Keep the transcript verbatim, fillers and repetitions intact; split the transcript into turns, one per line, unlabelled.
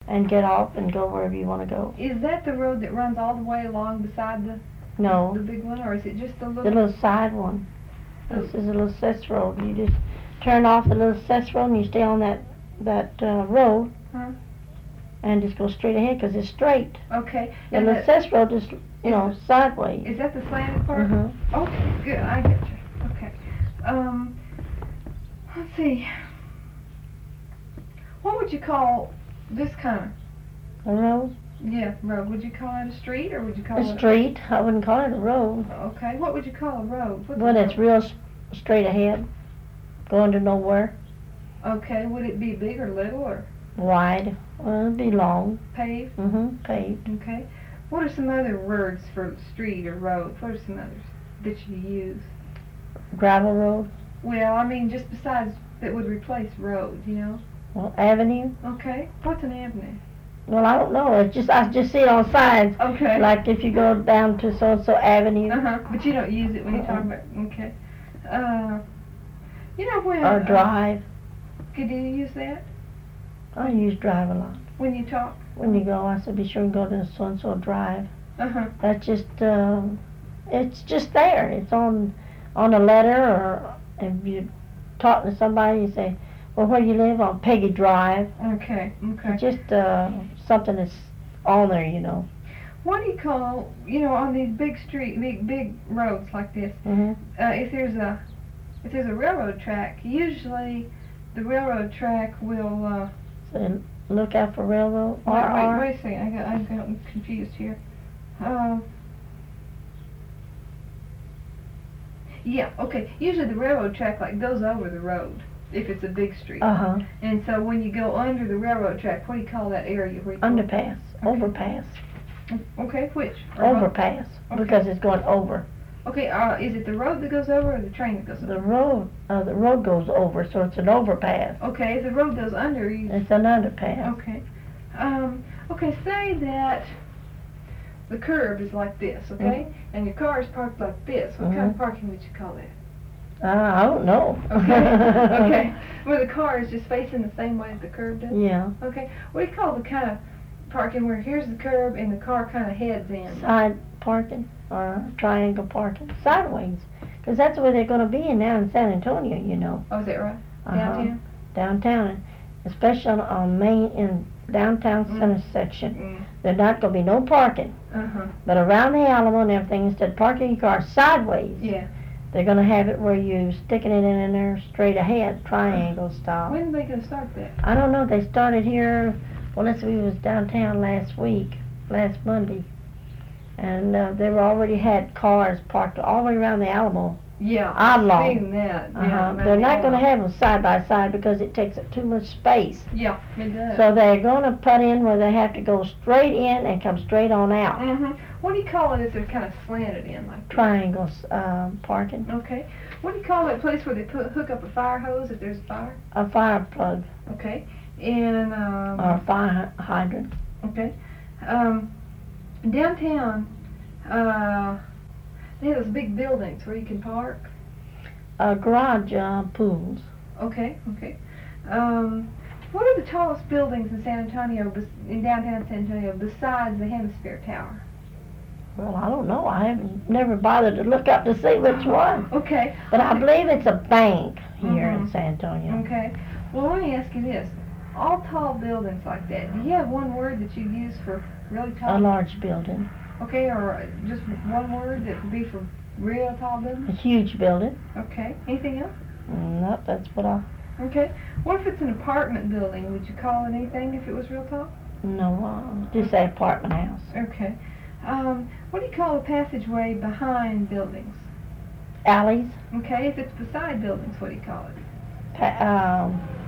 and get off and go wherever you want to go.
Is that the road that runs all the way along beside the
No.
the big one, or is it just the little?
The little side one. This is a little cess road. You just turn off the little cess road and you stay on that that uh, road.
Huh?
And just go straight ahead because it's straight.
Okay.
And the cess road just, you know, sideways.
Is that the slanted part?
Mm-hmm.
Okay, good. I get you. Okay. Um, let's see. What would you call this kind
A road?
of, yeah, road? Would you call it a street or would you call
A
it
street. I wouldn't call it a road.
Okay. What would you call a road? What's
Well,
a
it's
road?
real s- straight ahead, going to nowhere.
Okay. Would it be big or little or
Wide. Well, it'd be long.
paved?
Mm-hmm. Paved.
Okay. What are some other words for street or road? What are some others that you use?
Gravel road.
Well, I mean, just besides that would replace road, you know?
Well, avenue.
Okay. What's an avenue?
Well, I don't know. It's just I just see it on signs.
Okay.
Like if you go down to so and so avenue.
Uh huh. But you don't use it when you talk
Uh-uh.
about. Okay. Uh, you know when.
Or drive.
Uh, could you use that
I use drive a lot.
when you talk?
When you go, I said be sure and go to so and so drive.
Uh huh.
That's just, um, it's just there. It's on, on a letter, or if you talk to somebody, you say, well, where you live on Peggy Drive.
Okay. Okay.
It's just uh, something that's on there, you know.
What do you call, you know, on these big street, big big roads like this?
Mm-hmm.
Uh, if there's a, if there's a railroad track, usually the railroad track will. Uh,
So look out for railroad.
wait,
R
wait,
R.
wait a second. I got, I got confused here. Um. Yeah. Okay. Usually the railroad track like goes over the road if it's a big street.
Uh huh.
And so when you go under the railroad track, what do you call that area? Where you go-
Underpass. Overpass.
Okay, which? Or both?
Overpass.
Okay.
Because it's going over.
Okay, uh, is it the road that goes over or the train that goes over?
The road, uh, the road goes over, so it's an overpass.
Okay, if the road goes under, you...
It's an underpass.
Okay. Um, okay, say that the curb is like this, okay?
Mhm.
And your car is parked like this. What kind of parking would you call that?
Uh, I don't know.
Okay, okay. Where the car is just facing the same way as the curb does?
Yeah.
Okay. What do you call the kind of parking where here's the curb and the car kind of heads in?
Side parking or triangle parking. Sideways. Because that's where they're going to be in now in San Antonio, you know.
Oh, is that right?
Uh-huh.
Downtown?
Downtown. Especially on, on Main, in downtown
Mm.
center section.
Mm.
There's not going to be no parking.
Uh-huh.
But around the Alamo and everything, instead of parking your car sideways,
Yeah.
they're going to have it where you're sticking it in, in there straight ahead, triangle style.
When are they going to start that?
I don't know. They started here, well, let's see, we was downtown last week, last Monday. And uh, they were already had cars parked all the way around the Alamo.
Yeah.
Oblong.
Seen that.
Uh-huh.
Yeah,
They're not going to
yeah.
have them side by side because it takes up too much space.
Yeah, it does.
So they're going to put in where they have to go straight in and come straight on out.
Mm-hmm. What do you call it if they're kind of slanted in like that?
Triangles um, parking.
Okay. What do you call that place where they put hook up a fire hose if there's a fire?
A fire plug
Okay. And um.
or a fire hydrant.
Okay. Um, downtown, uh, they have those big buildings where you can park.
Uh, garage uh, pools.
Okay. Okay. Um, what are the tallest buildings in San Antonio, bes- in downtown San Antonio, besides the Hemisphere Tower?
Well, I don't know. I haven't never bothered to look up to see which one.
Okay.
But I believe it's a bank here in
Mhm.
San Antonio.
Okay. Well, let me ask you this. All tall buildings like that, do you have one word that you use for really tall?
A large building.
Okay, or just one word that would be for real tall
A
buildings?
huge building.
Okay. Anything else?
Mm, Nope, that's what I...
Okay. What if it's an apartment building? Would you call it anything if it was real tall?
No, uh, just say apartment house.
Okay. Um, what do you call a passageway behind buildings?
Alleys.
Okay. If it's beside buildings, what do you call it?
Pa- um,